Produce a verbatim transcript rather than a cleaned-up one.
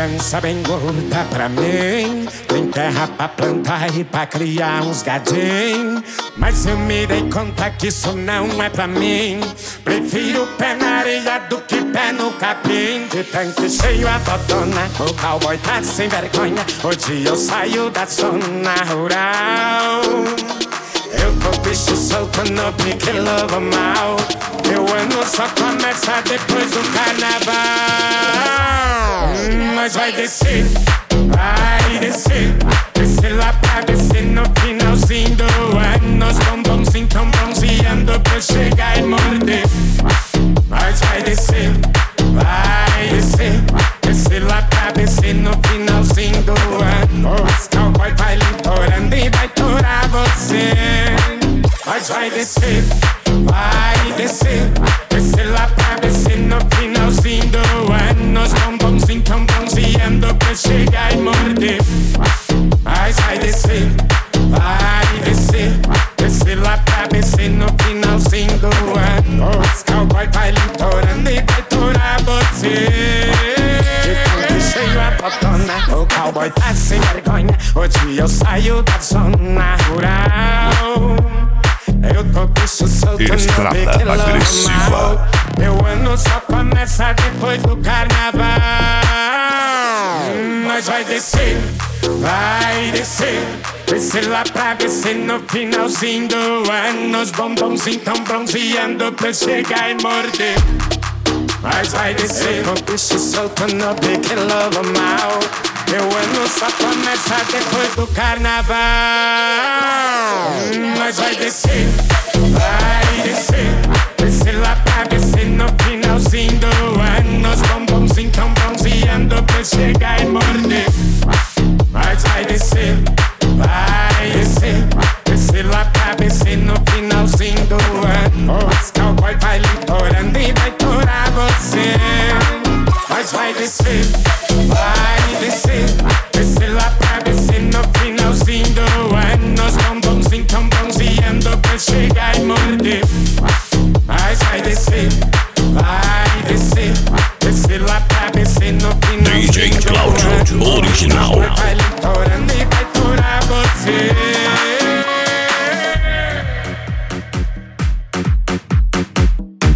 criança bem gorda pra mim. Tem terra pra plantar e pra criar uns gadinhos. Mas eu me dei conta que isso não é pra mim. Prefiro pé na areia do que pé no capim. De tanque cheio a totona, o cowboy tá sem vergonha. Hoje eu saio da zona rural. Eu tô bicho solto no pique lobo mal. Meu ano só começa depois do carnaval. hum, Mas vai descer, vai descer. Descer lá pra descer no finalzinho do ano. Os bombonzinhos tão bronzeando pra eu chegar e morder. Mas vai descer, vai descer. Descer lá pra descer no finalzinho do ano. Os cowboy vai litorando e vai torar você. Mas vai descer, vai descer. Descer lá pra descer no finalzinho do ano. Os bombonzinhos tão bronzeando pra eu chegar e morder. Mas vai descer, vai descer. Descer lá pra descer no finalzinho do ano. Os cowboy vai litorando e vai torar você. Cheio a potona, o cowboy tá sem vergonha. Hoje eu saio da zona rural. Eu tô bicho solto Estrada no pique agressiva. mal. Meu ano só começa depois do carnaval. hum, Mas vai descer, vai descer. Descer lá pra descer no finalzinho do ano. Os bombonzinhos tão bronzeando pra eu chegar e morder. Mas vai descer, o bicho solto no pique lobo mal. Meu ano só começa depois do carnaval. hum, Mas vai descer, vai descer. Descer lá pra descer no finalzinho do ano. Os bombonzinhos tão bronzeando pra eu chegar e morder. Mas vai descer, vai descer. Descer lá pra descer no finalzinho do ano. Os cowboy vai litorando e vai torar você. Mas vai descer, vai descer. Descer lá pra descer no finalzinho do ano. Os bombonzinhos tão bronzeando pra eu chegar e morder. Mas vai descer, vai descer. Descer lá pra descer no finalzinho D J do Cláudio ano. original. Vai litorando